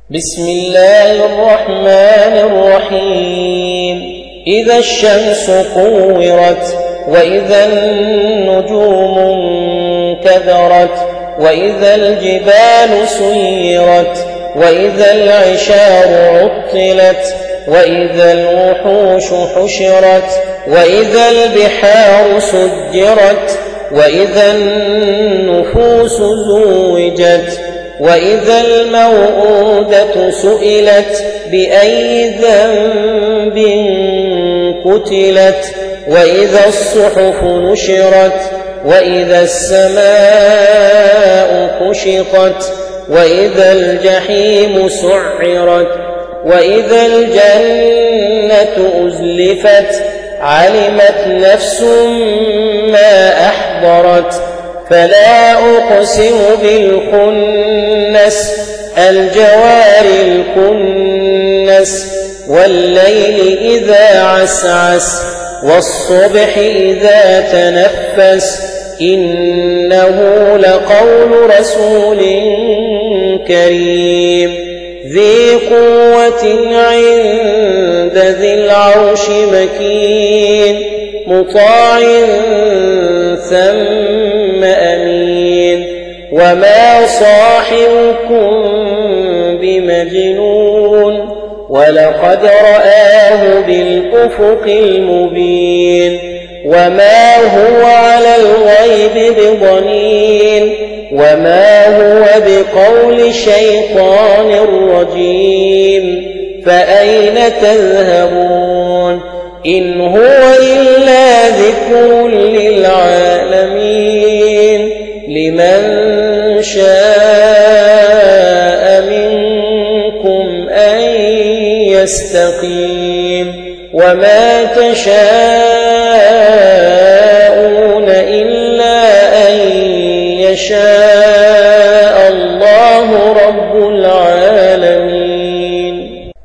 بسم الله الرحمن الرحيم إذا الشمس كورت وإذا النجوم انكدرت وإذا الجبال سيرت وإذا العشار عطلت وإذا الوحوش حشرت وإذا البحار سجرت وإذا النفوس زوجت وإذا الموءودة سئلت بأي ذنب قتلت وإذا الصحف نشرت وإذا السماء كشطت وإذا الجحيم سعرت وإذا الجنة أزلفت علمت نفس ما أحضرت فلا أقسم بالخنس الجوار الكنس والليل إذا عسعس والصبح إذا تنفس إنه لقول رسول كريم ذي قوة عند ذي العرش مكين مطاع ثم أمين وما صاحبكم بمجنون ولقد رآه بالأفق المبين وما هو على الغيب بضنين وما هو بقول شيطان رجيم فأين تذهبون إن هو إلا ذكر للعالمين لمن شاء منكم أن يستقيم وما تشاءون